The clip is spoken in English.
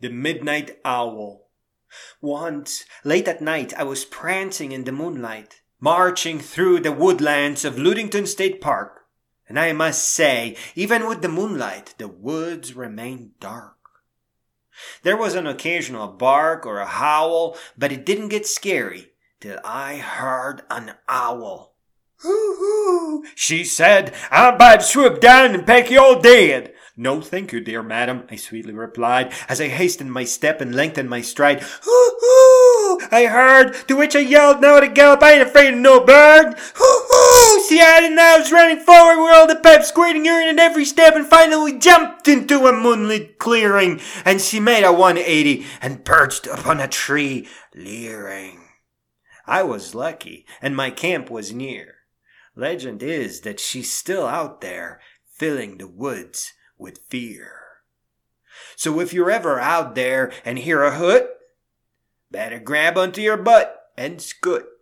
The Midnight Owl. Once, late at night, I was prancing in the moonlight, marching through the woodlands of Ludington State Park. And I must say, even with the moonlight, the woods remained dark. There was an occasional bark or a howl, but it didn't get scary till I heard an owl. "Hoo-hoo," she said, "I'll bide swoop down and peck you all dead." "No, thank you, dear madam," I sweetly replied, as I hastened my step and lengthened my stride. "Hoo-hoo," I heard, to which I yelled, "Now to gallop, I ain't afraid of no bird." "Hoo-hoo," she added, and I was running forward with all the pep, squirting urine at every step, and finally jumped into a moonlit clearing, and she made a 180 and perched upon a tree, leering. I was lucky, and my camp was near. Legend is that she's still out there, filling the woods with fear. So if you're ever out there and hear a hoot, better grab onto your butt and scoot.